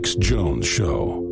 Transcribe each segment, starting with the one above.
Alex Jones Show.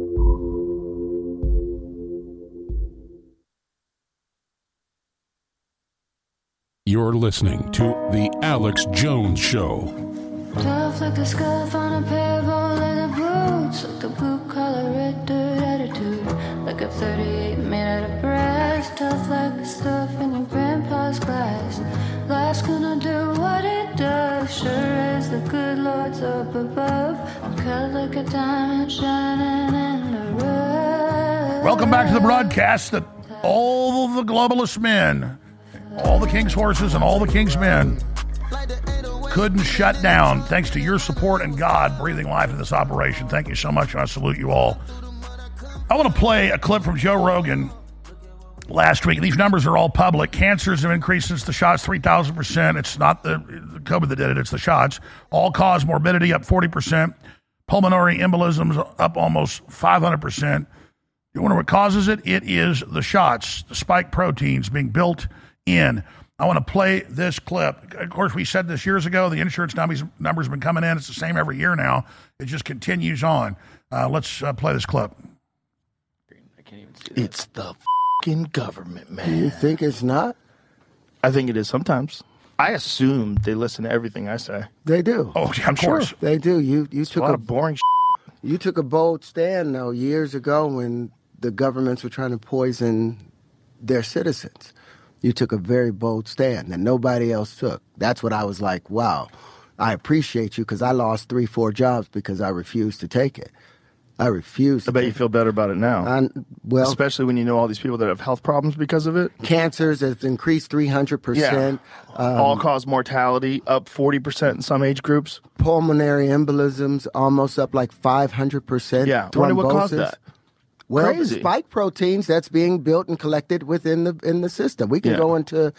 You're listening to The Alex Jones Show. Tough like a scuff on a pair of old leather boots, like a blue-collar red dirt attitude, like a 38 made out of brass, tough like the stuff in your grandpa's glass. Life's gonna do what it does, sure as the good Lord's up above. I'm cut like a diamond shining in the rough. Welcome back to the broadcast that all the globalist men, all the king's horses and all the king's men couldn't shut down thanks to your support and God breathing life in this operation. Thank you so much, and I salute you all. I want to play a clip from Joe Rogan last week. These numbers are all public. Cancers have increased since the shots 3,000%. It's not the COVID that did it, it's the shots. All-cause morbidity up 40%. Pulmonary embolisms up almost 500%. You wonder what causes it? It is the shots, the spike proteins being built in. I want to play this clip. Of course, we said this years ago. The insurance numbers have been coming in. It's the same every year now. It just continues on. Let's play this clip. I can't even see that. It's the fucking government, man. You think it's not? I think it is sometimes. I assume they listen to everything I say. They do. Oh, yeah, of course. They do. You It's took a lot of boring You took a bold stand, though, years ago when the governments were trying to poison their citizens. You took a very bold stand that nobody else took. That's what I was like, wow, I appreciate you, because I lost 3-4 jobs because I refused to take it. I refused to I bet you feel better about it now. Well, especially when you know all these people that have health problems because of it. Cancers have increased 300%. Yeah. All-cause mortality up 40% in some age groups. Pulmonary embolisms almost up like 500%. Yeah. Wonder what caused that. Well, Crazy. the spike proteins that's being built and collected within the system. We can go into.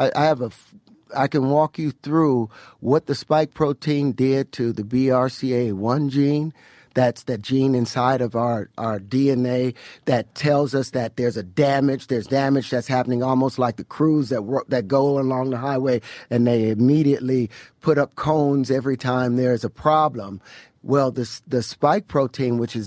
I can walk you through what the spike protein did to the BRCA1 gene. That's that gene inside of our DNA that tells us that there's damage that's happening, almost like the crews that go along the highway and they immediately put up cones every time there's a problem. Well, the spike protein, which is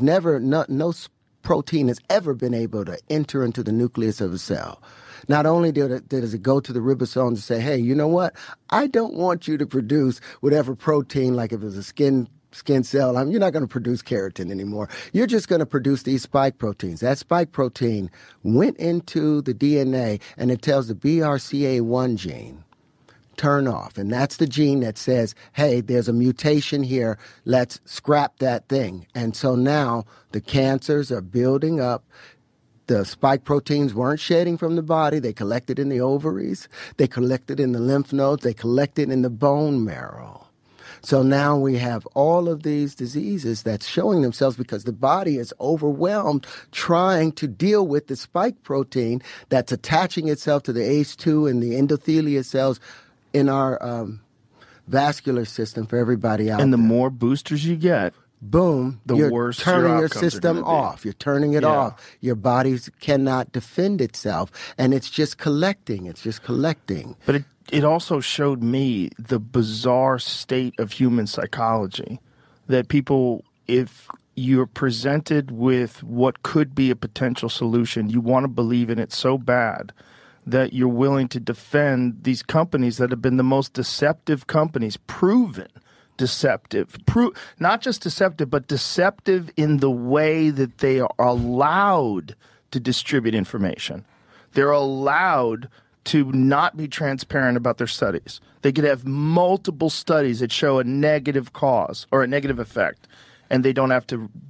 no protein has ever been able to enter into the nucleus of a cell. Not only does it go to the ribosomes and say, hey, you know what? I don't want you to produce whatever protein, like if it was a skin cell, you're not going to produce keratin anymore. You're just going to produce these spike proteins. That spike protein went into the DNA and it tells the BRCA1 gene, turn off. And that's the gene that says, hey, there's a mutation here. Let's scrap that thing. And so now the cancers are building up. The spike proteins weren't shedding from the body. They collected in the ovaries. They collected in the lymph nodes. They collected in the bone marrow. So now we have all of these diseases that's showing themselves because the body is overwhelmed trying to deal with the spike protein that's attaching itself to the ACE2 and the endothelial cells in our vascular system for everybody out there. And the more boosters you get, boom, the worse turning your outcomes are system gonna be. off. You're turning it off. Your body cannot defend itself, and it's just collecting. It's just collecting. But it also showed me the bizarre state of human psychology, that people, if you're presented with what could be a potential solution, you want to believe in it so bad that you're willing to defend these companies that have been the most deceptive companies, proven deceptive, not just deceptive, but deceptive in the way that they are allowed to distribute information. They're allowed to not be transparent about their studies. They could have multiple studies that show a negative cause or a negative effect, and they don't have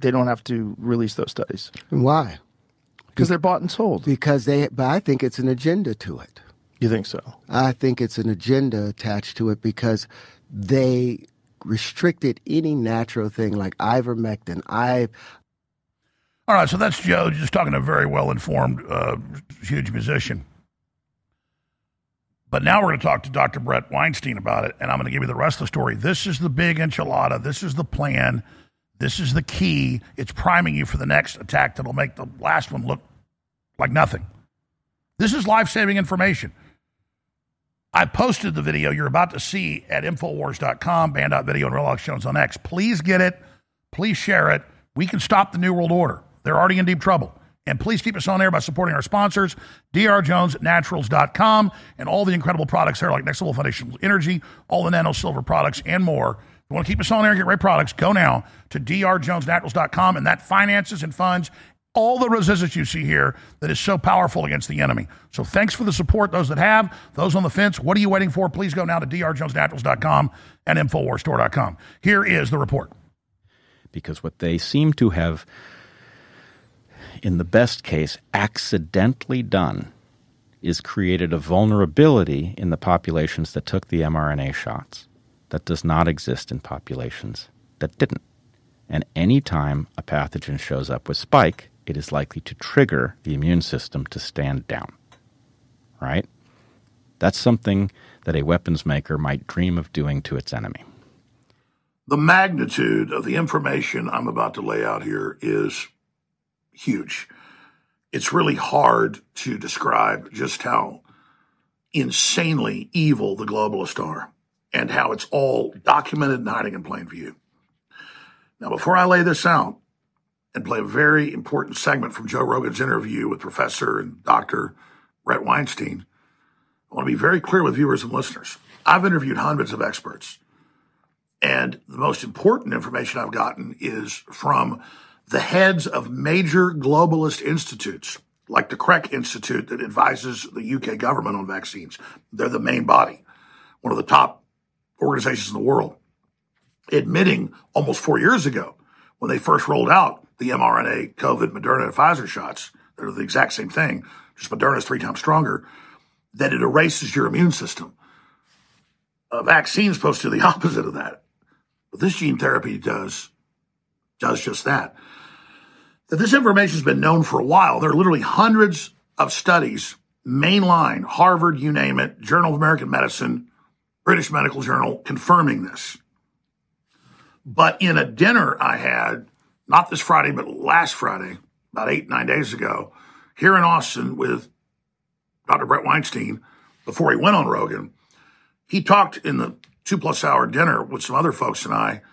to release those studies. Why? Because they're bought and sold. But I think it's an agenda to it. You think so? I think it's an agenda attached to it because they restricted any natural thing like ivermectin. All right, so that's Joe just talking to a very well-informed, huge musician. But now we're going to talk to Dr. Brett Weinstein about it, and I'm going to give you the rest of the story. This is the big enchilada. This is the plan. This is the key. It's priming you for the next attack that'll make the last one look like nothing. This is life-saving information. I posted the video you're about to see at Infowars.com, Band.video, and Real Alex Jones on X. Please get it. Please share it. we can stop the New World Order. They're already in deep trouble. And please keep us on air by supporting our sponsors, drjonesnaturals.com, and all the incredible products there like Next Level Foundation Energy, all the nano silver products, and more. If you want to keep us on air and get great products, go now to drjonesnaturals.com, and that finances and funds all the resistance you see here that is so powerful against the enemy. So thanks for the support, those that have. Those on the fence, what are you waiting for? Please go now to drjonesnaturals.com and InfoWarsStore.com. Here is the report. Because what they seem to have, in the best case, accidentally done is created a vulnerability in the populations that took the mRNA shots that does not exist in populations that didn't. And any time a pathogen shows up with spike, it is likely to trigger the immune system to stand down. Right? That's something that a weapons maker might dream of doing to its enemy. The magnitude of the information I'm about to lay out here is huge. It's really hard to describe just how insanely evil the globalists are and how it's all documented and hiding in plain view. Now, before I lay this out and play a very important segment from Joe Rogan's interview with Professor and Dr. Brett Weinstein, I want to be very clear with viewers and listeners. I've interviewed hundreds of experts, and the most important information I've gotten is from the heads of major globalist institutes, like the Craig Institute that advises the UK government on vaccines. They're the main body, one of the top organizations in the world, admitting almost 4 years ago when they first rolled out the mRNA, COVID, Moderna, and Pfizer shots, they're the exact same thing, just Moderna is 3 times stronger, that it erases your immune system. A vaccine is supposed to do the opposite of that. But this gene therapy does just that. That this information has been known for a while. There are literally hundreds of studies, mainline, Harvard, you name it, Journal of American Medicine, British Medical Journal, confirming this. But in a dinner I had, not this Friday, but last Friday, about 8-9 days ago, here in Austin with Dr. Brett Weinstein, before he went on Rogan, he talked in the 2+ hour dinner with some other folks and I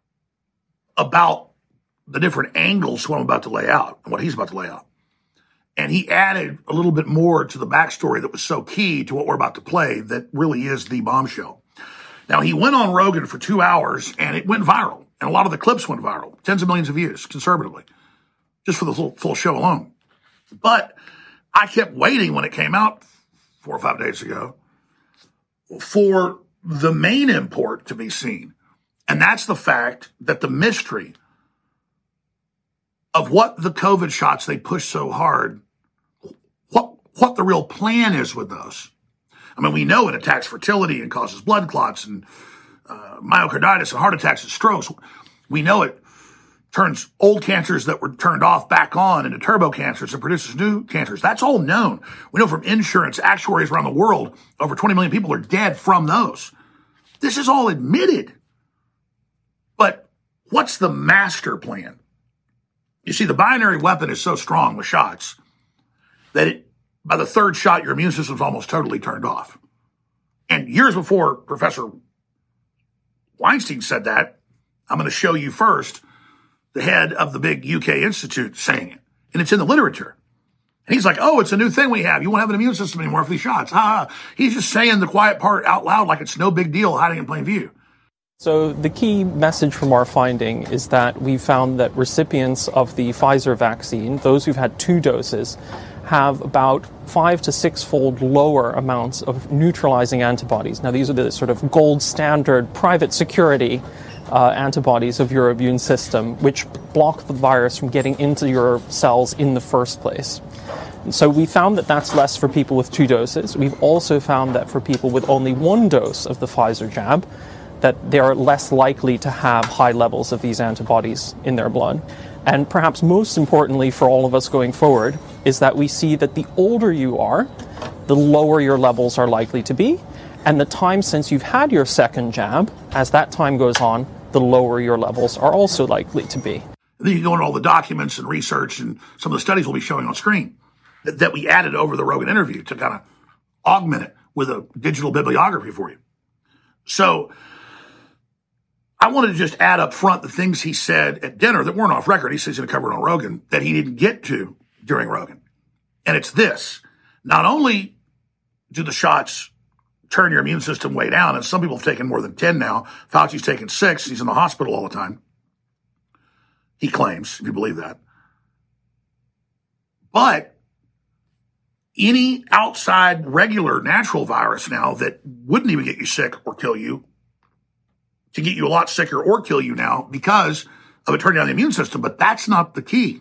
about the different angles what I'm about to lay out and what he's about to lay out. And he added a little bit more to the backstory that was so key to what we're about to play that really is the bombshell. Now, he went on Rogan for 2 hours and it went viral. And a lot of the clips went viral, tens of millions of views, conservatively, just for the full show alone. But I kept waiting when it came out 4 or 5 days ago for the main import to be seen. And that's the fact that the mystery of what the COVID shots they push so hard, what the real plan is with those. I mean, we know it attacks fertility and causes blood clots and myocarditis and heart attacks and strokes. We know it turns old cancers that were turned off back on into turbo cancers and produces new cancers. That's all known. We know from insurance, actuaries around the world, over 20 million people are dead from those. This is all admitted. But what's the master plan? You see, the binary weapon is so strong with shots that by the third shot, your immune system's almost totally turned off. And years before Professor Weinstein said that, I'm going to show you first the head of the big UK institute saying it. And it's in the literature. And he's like, oh, it's a new thing we have. You won't have an immune system anymore for these shots. He's just saying the quiet part out loud like it's no big deal hiding in plain view. So the key message from our finding is that we found that recipients of the Pfizer vaccine, those who've had 2 doses, have about 5 to 6-fold lower amounts of neutralizing antibodies. Now, these are the sort of gold standard private security antibodies of your immune system, which block the virus from getting into your cells in the first place. So we found that that's less for people with 2 doses. We've also found that for people with only 1 dose of the Pfizer jab, that they are less likely to have high levels of these antibodies in their blood. And perhaps most importantly for all of us going forward is that we see that the older you are, the lower your levels are likely to be. And the time since you've had your second jab, as that time goes on, the lower your levels are also likely to be. And then you can go into all the documents and research and some of the studies we'll be showing on screen that we added over the Rogan interview to kind of augment it with a digital bibliography for you. So I wanted to just add up front the things he said at dinner that weren't off record. He says he's going to cover it on Rogan that he didn't get to during Rogan. And it's this. Not only do the shots turn your immune system way down, and some people have taken more than 10 now. Fauci's taken 6. He's in the hospital all the time. He claims, if you believe that. But any outside regular natural virus now that wouldn't even get you sick or kill you, to get you a lot sicker or kill you now because of it turning down the immune system. But that's not the key.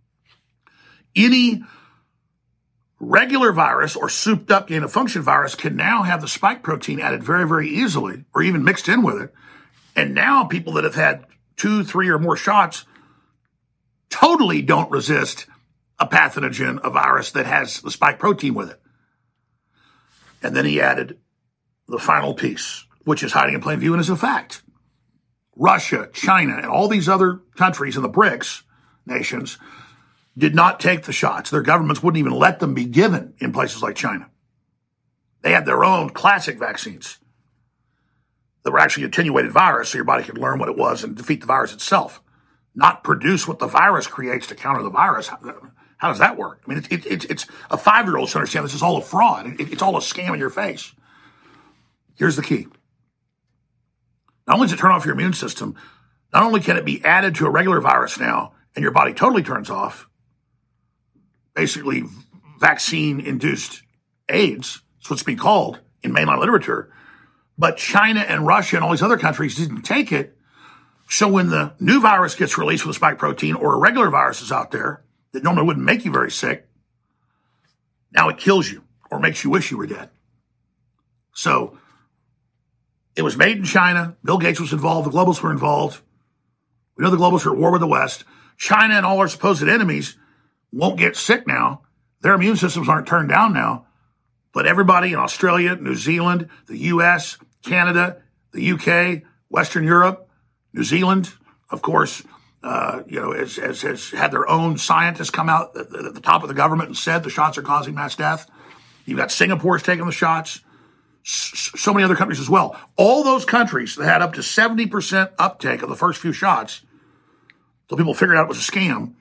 Any regular virus or souped up gain-of-function virus can now have the spike protein added very, very easily or even mixed in with it. And now people that have had 2, 3 or more shots totally don't resist a pathogen, a virus that has the spike protein with it. And then he added the final piece, which is hiding in plain view and is a fact. Russia, China, and all these other countries in the BRICS nations did not take the shots. Their governments wouldn't even let them be given in places like China. They had their own classic vaccines that were actually attenuated virus so your body could learn what it was and defeat the virus itself, not produce what the virus creates to counter the virus. How does that work? I mean, it's a 5-year-old should understand this is all a fraud. It's all a scam in your face. Here's the key. Not only does it turn off your immune system, not only can it be added to a regular virus now and your body totally turns off, basically vaccine-induced AIDS, that's what's being called in mainline literature, but China and Russia and all these other countries didn't take it. So when the new virus gets released with a spike protein or a regular virus is out there that normally wouldn't make you very sick, now it kills you or makes you wish you were dead. So it was made in China. Bill Gates was involved. The globalists were involved. We know the globalists are at war with the West. China and all our supposed enemies won't get sick now. Their immune systems aren't turned down now. But everybody in Australia, New Zealand, the U.S., Canada, the UK, Western Europe, New Zealand, of course, has had their own scientists come out at the top of the government and said the shots are causing mass death. You've got Singapore's taking the shots. So many other countries as well. All those countries that had up to 70% uptake of the first few shots, so people figured out it was a scam,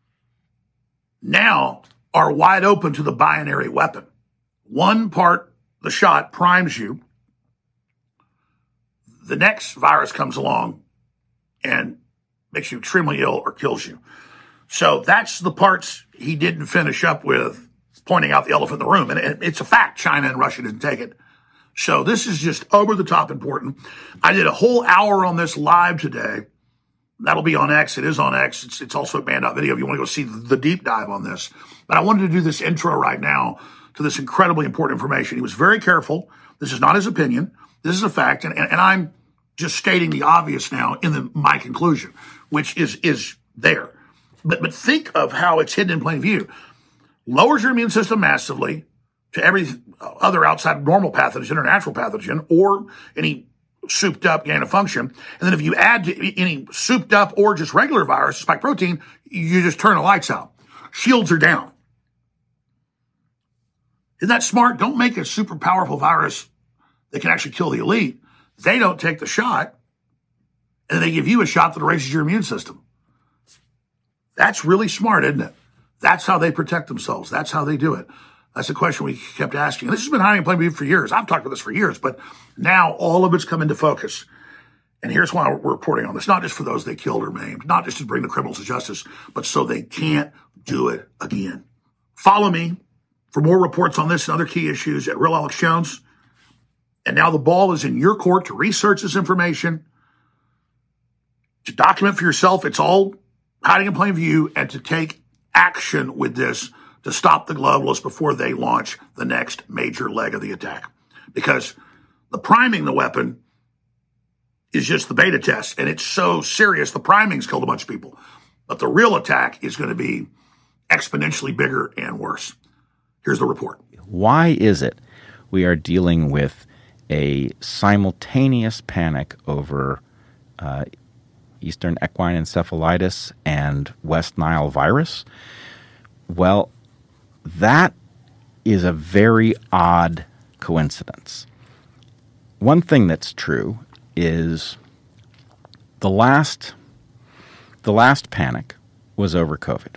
now are wide open to the binary weapon. One part, the shot primes you. The next virus comes along and makes you extremely ill or kills you. So that's the parts he didn't finish up with pointing out the elephant in the room. And it's a fact China and Russia didn't take it. So this is just over the top important. I did a whole hour on this live today. That'll be on X. It is on X. It's also a banned.video if you want to go see the deep dive on this. But I wanted to do this intro right now to this incredibly important information. He was very careful. This is not his opinion. This is a fact. And I'm just stating the obvious now in my conclusion, which is there. But think of how it's hidden in plain view. Lowers your immune system massively to every other outside normal pathogen or natural pathogen or any souped up gain of function. And then if you add to any souped up or just regular virus, spike protein, you just turn the lights out. Shields are down. Isn't that smart? Don't make a super powerful virus that can actually kill the elite. They don't take the shot, and they give you a shot that raises your immune system. That's really smart, isn't it? That's how they protect themselves. That's how they do it. That's the question we kept asking. And this has been hiding in plain view for years. I've talked about this for years, but now all of it's come into focus. And here's why we're reporting on this. Not just for those they killed or maimed, not just to bring the criminals to justice, but so they can't do it again. Follow me for more reports on this and other key issues at Real Alex Jones. And now the ball is in your court to research this information, to document for yourself. It's all hiding in plain view, and to take action with this to stop the globalists before they launch the next major leg of the attack. Because the priming the weapon is just the beta test, and it's so serious. The priming's killed a bunch of people. But the real attack is going to be exponentially bigger and worse. Here's the report. Why is it we are dealing with a simultaneous panic over Eastern equine encephalitis and West Nile virus? Well, that is a very odd coincidence. One thing that's true is the last panic was over COVID.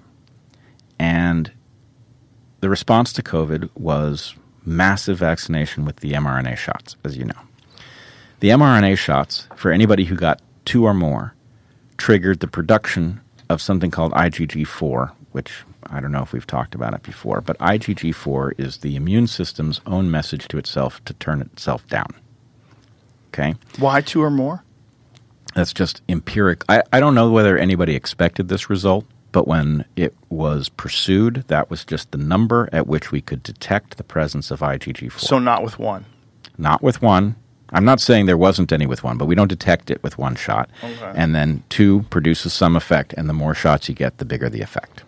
And the response to COVID was massive vaccination with the mRNA shots, as you know. The mRNA shots, for anybody who got 2 or more, triggered the production of something called IgG4, which I don't know if we've talked about it before, but IgG4 is the immune system's own message to itself to turn itself down. Okay? Why 2 or more? That's just empiric. I don't know whether anybody expected this result, but when it was pursued, that was just the number at which we could detect the presence of IgG4. So not with 1? Not with 1. I'm not saying there wasn't any with 1, but we don't detect it with 1 shot. Okay. And then 2 produces some effect, and the more shots you get, the bigger the effect.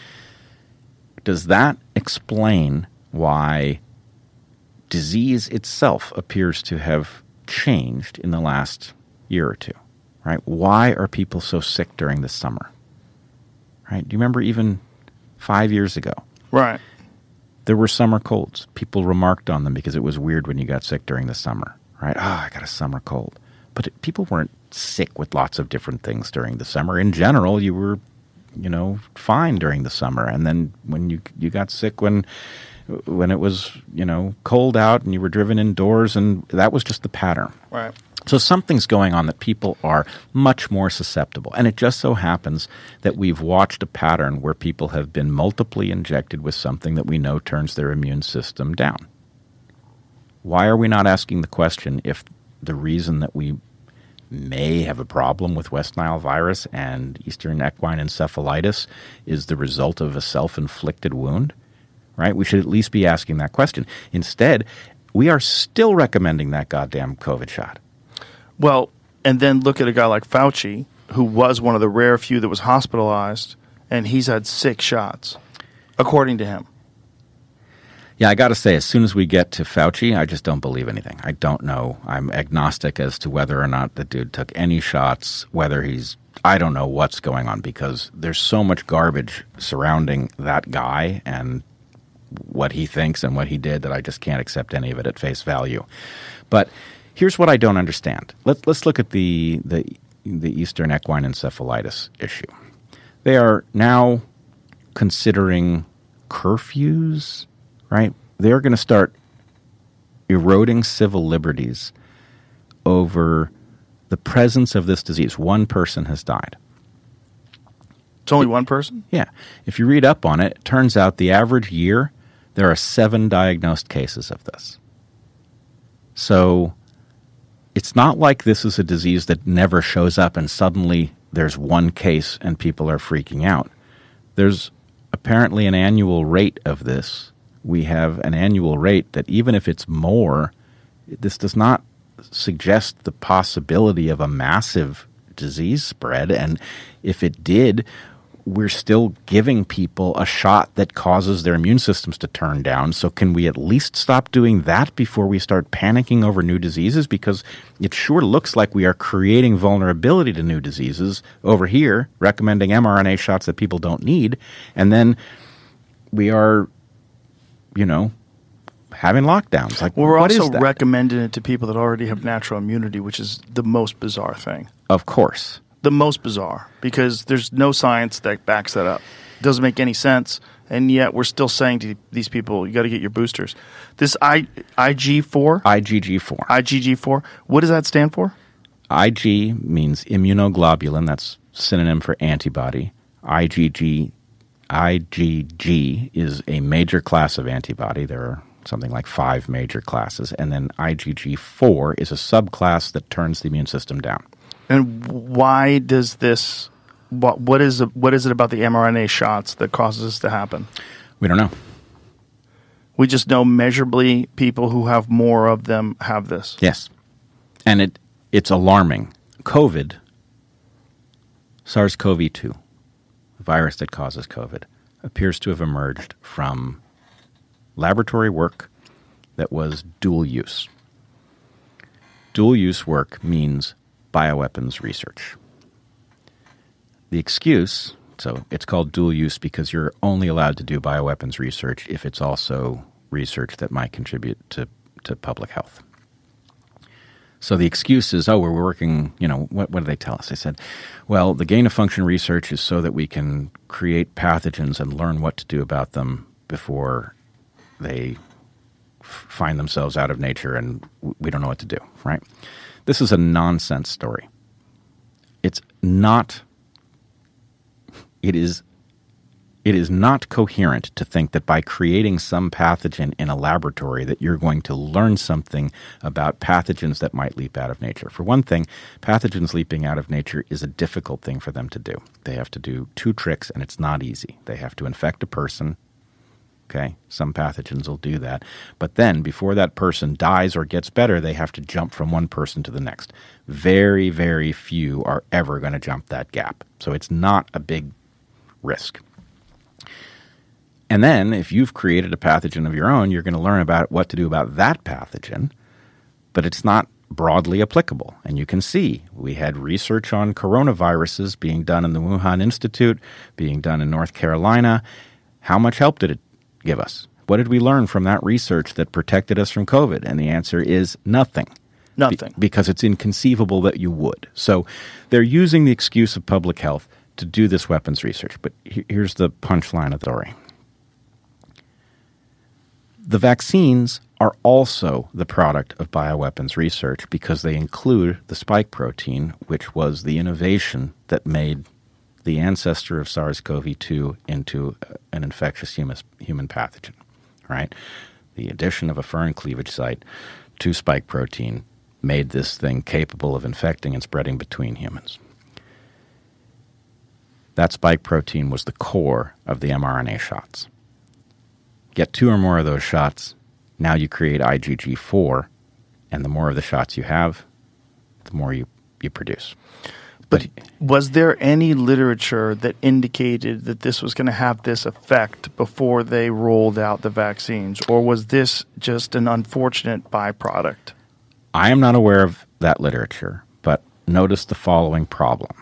Does that explain why disease itself appears to have changed in the last year or 2? Right? Why are people so sick during the summer? Right? Do you remember even 5 years ago? Right. There were summer colds. People remarked on them because it was weird when you got sick during the summer. Right? I got a summer cold. But people weren't sick with lots of different things during the summer. In general, you were, fine during the summer. And then when you got sick when it was, cold out and you were driven indoors, and that was just the pattern. Right. So something's going on that people are much more susceptible. And it just so happens that we've watched a pattern where people have been multiply injected with something that we know turns their immune system down. Why are we not asking the question if the reason that we may have a problem with West Nile virus and Eastern equine encephalitis is the result of a self-inflicted wound? Right? We should at least be asking that question. Instead, we are still recommending that goddamn COVID shot. Well, and then look at a guy like Fauci, who was one of the rare few that was hospitalized, and he's had 6 shots, according to him. Yeah, I got to say, as soon as we get to Fauci, I just don't believe anything. I don't know. I'm agnostic as to whether or not the dude took any shots, I don't know what's going on, because there's so much garbage surrounding that guy and what he thinks and what he did that I just can't accept any of it at face value. But here's what I don't understand. Let's look at the Eastern equine encephalitis issue. They are now considering curfews, right? They're going to start eroding civil liberties over the presence of this disease. 1 person has died. It's only 1 person? Yeah. If you read up on it, it turns out the average year, there are 7 diagnosed cases of this. So it's not like this is a disease that never shows up and suddenly there's 1 case and people are freaking out. There's apparently an annual rate of this. We have an annual rate that even if it's more, this does not suggest the possibility of a massive disease spread. And if it did, we're still giving people a shot that causes their immune systems to turn down. So can we at least stop doing that before we start panicking over new diseases? Because it sure looks like we are creating vulnerability to new diseases over here, recommending mRNA shots that people don't need. And then we are, having lockdowns. Like, well, we're what also is that? recommending it to people that already have natural immunity, which is the most bizarre thing. Of course. The most bizarre, because there's no science that backs that up. It doesn't make any sense, and yet we're still saying to these people, you got to get your boosters. This IgG4? IgG4. What does that stand for? IG means immunoglobulin. That's synonym for antibody. IgG is a major class of antibody. There are something like 5 major classes. And then IgG4 is a subclass that turns the immune system down. And why does this? What is it about the mRNA shots that causes this to happen? We don't know. We just know measurably people who have more of them have this. Yes, and it's alarming. COVID, SARS-CoV-2, the virus that causes COVID, appears to have emerged from laboratory work that was dual use. Dual use work means bioweapons research. The excuse, so it's called dual use because you're only allowed to do bioweapons research if it's also research that might contribute to public health. So the excuse is, we're working, what did they tell us? They said, well, the gain-of-function research is so that we can create pathogens and learn what to do about them before they find themselves out of nature and we don't know what to do, right? This is a nonsense story. It is not coherent to think that by creating some pathogen in a laboratory that you're going to learn something about pathogens that might leap out of nature. For one thing, pathogens leaping out of nature is a difficult thing for them to do. They have to do 2 tricks, and it's not easy. They have to infect a person. Okay, some pathogens will do that. But then, before that person dies or gets better, they have to jump from one person to the next. Very, very few are ever going to jump that gap. So it's not a big risk. And then, if you've created a pathogen of your own, you're going to learn about what to do about that pathogen, but it's not broadly applicable. And you can see we had research on coronaviruses being done in the Wuhan Institute, being done in North Carolina. How much help did it give us? What did we learn from that research that protected us from COVID? And the answer is nothing. Nothing. Because it's inconceivable that you would. So they're using the excuse of public health to do this weapons research. But here's the punchline of the story. The vaccines are also the product of bioweapons research because they include the spike protein, which was the innovation that made the ancestor of SARS-CoV-2 into an infectious human pathogen, right? The addition of a furin cleavage site to spike protein made this thing capable of infecting and spreading between humans. That spike protein was the core of the mRNA shots. Get 2 or more of those shots, now you create IgG4, and the more of the shots you have, the more you produce. But was there any literature that indicated that this was going to have this effect before they rolled out the vaccines, or was this just an unfortunate byproduct? I am not aware of that literature, but notice the following problem.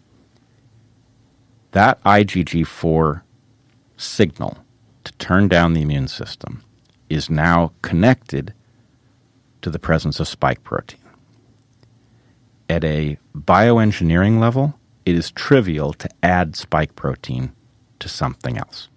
That IgG4 signal to turn down the immune system is now connected to the presence of spike protein. At a bioengineering level, it is trivial to add spike protein to something else.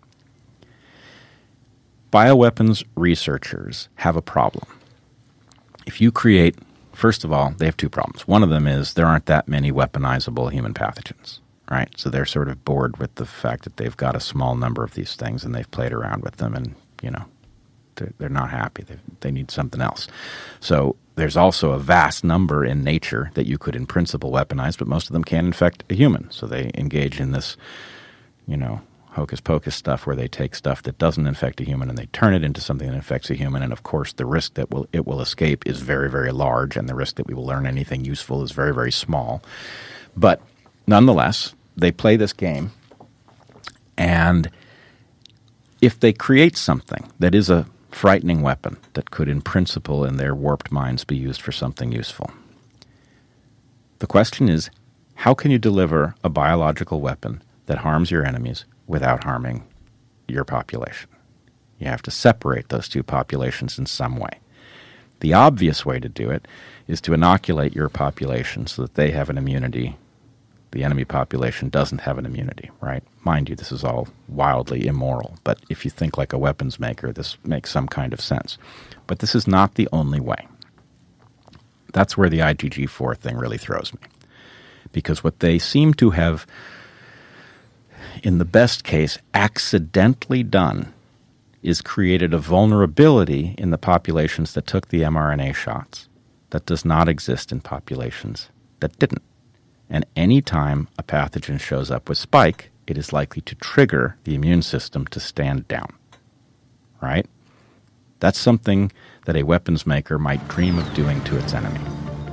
Bioweapons researchers have a problem. If you create, first of all, they have 2 problems. One of them is there aren't that many weaponizable human pathogens. Right, so they're sort of bored with the fact that they've got a small number of these things and they've played around with them, and they're not happy. They need something else. So there's also a vast number in nature that you could, in principle, weaponize, but most of them can't infect a human. So they engage in this, hocus pocus stuff where they take stuff that doesn't infect a human and they turn it into something that infects a human. And of course, the risk that it will escape is very, very large, and the risk that we will learn anything useful is very, very small. But nonetheless, they play this game, and if they create something that is a frightening weapon that could, in principle, in their warped minds, be used for something useful, the question is, how can you deliver a biological weapon that harms your enemies without harming your population? You have to separate those 2 populations in some way. The obvious way to do it is to inoculate your population so that they have an immunity. The enemy population doesn't have an immunity, right? Mind you, this is all wildly immoral, but if you think like a weapons maker, this makes some kind of sense. But this is not the only way. That's where the IgG4 thing really throws me. Because what they seem to have, in the best case, accidentally done is created a vulnerability in the populations that took the mRNA shots that does not exist in populations that didn't. And any time a pathogen shows up with spike, it is likely to trigger the immune system to stand down. Right? That's something that a weapons maker might dream of doing to its enemy.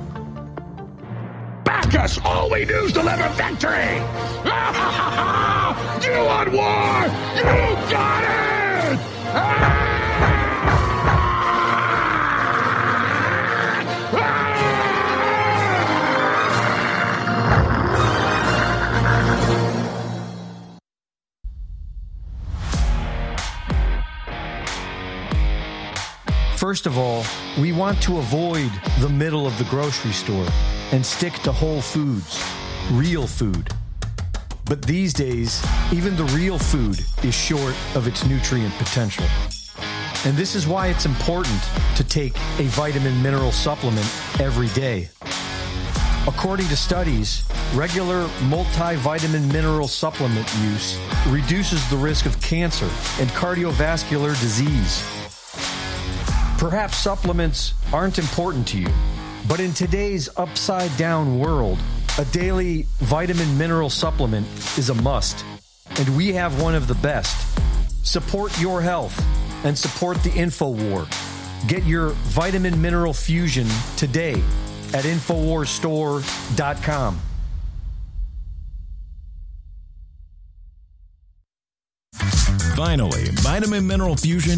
Back us! All we do is deliver victory! You want war? You got it! First of all, we want to avoid the middle of the grocery store and stick to whole foods, real food. But these days, even the real food is short of its nutrient potential. And this is why it's important to take a vitamin mineral supplement every day. According to studies, regular multivitamin mineral supplement use reduces the risk of cancer and cardiovascular disease. Perhaps supplements aren't important to you, but in today's upside-down world, a daily vitamin mineral supplement is a must, and we have one of the best. Support your health and support the InfoWar. Get your vitamin mineral fusion today at InfoWarsStore.com. Finally, Vitamin Mineral Fusion